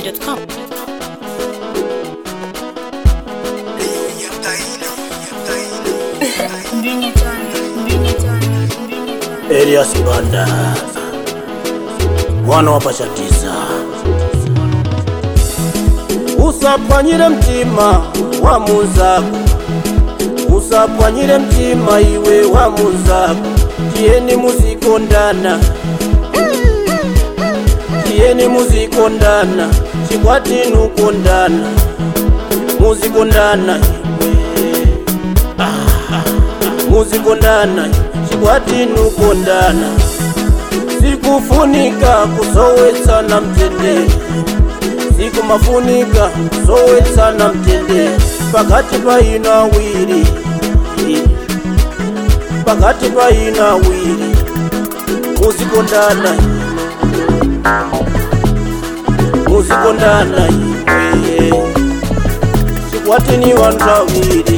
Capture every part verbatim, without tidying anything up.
dot com. Elias Banda mwana wa Pachatiza, usapwanyire mtima wa muzako, usapwanyire mtima iwe wa muzako. Tieni muzikondana, tieni muzikondana, chikwati nukondana, muzikondana iwe ah, muzikondana chikwati nukondana. Sikufunika kusowetsana mtendere, sikumafunika kusowetsana mtendere. Pakati paino awiri, pakati paino awiri, muzikondana, muzikondana iwe chikwati ni wantu awiri.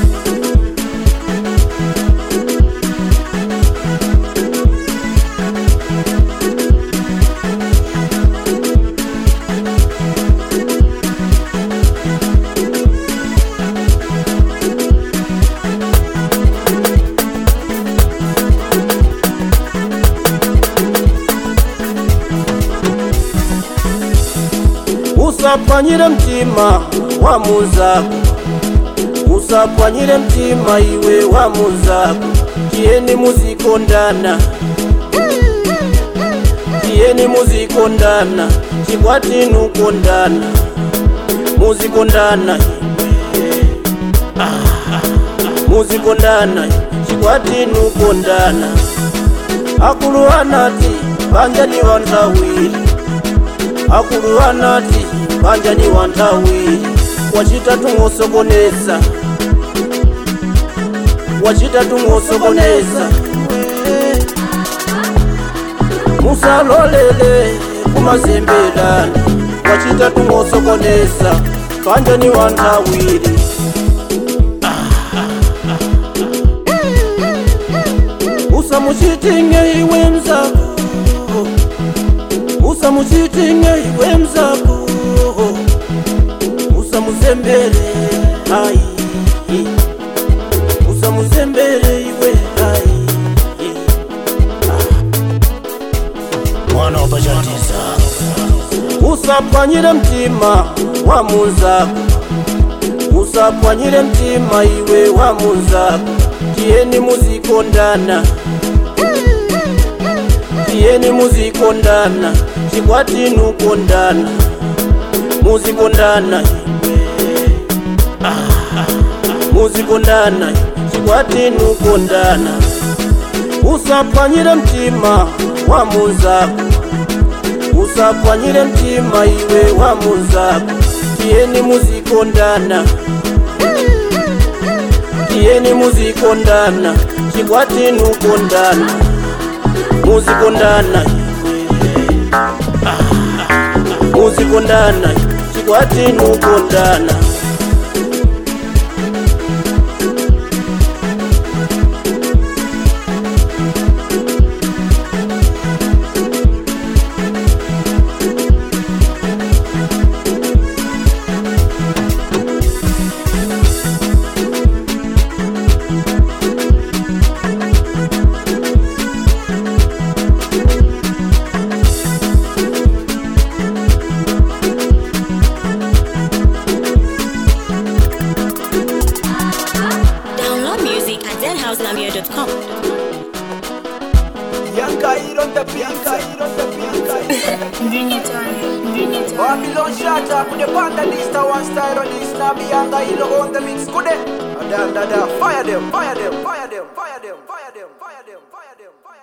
Usapwanyire mtima wa muzako, usapwanyire mtima iwe wa muzako. Tieni muzikondana, tieni muzikondana, chikwati nukondana, muzikondana iwe ah, muzikondana chikwati nukondana. Akulu anati banja ni wantu awiri, akulu anati banja ni wantu awiri. Wachitatu ngosokoneza, wachitatu ngosokoneza. Musalolele kumazembelana, wachitatu ngosokoneza. Banja ni wantu awiri. Usamuchitinge iwe mzako, usamuchitinge iwe mzako, usamuzembele ai, usamuzembele iwe ai. Mwana wa Pachatiza, usapwanyire mtima wa muzako, usapwanyire mtima iwe wa muzako. Tieni muzikondana, tieni muzikondana, chikwati nukondana, muzikondana iwe ah, muzikondana chikwati nukondana. Usapwanyire mtima wa muzako, usapwanyire mtima iwe wa muzako. Tieni muzikondana, tieni muzikondana, chikwati nukondana, muzikondana iwe ah, muzikondana chikwati nukondana. dot com. Bianca on the Bianca on the Bianca. Bring it on, bring it on. Babylon Shatter, could the panda this one style on this now Bianca on the mix, could it? Da da da, fire them, fire them, fire them, fire them, fire them.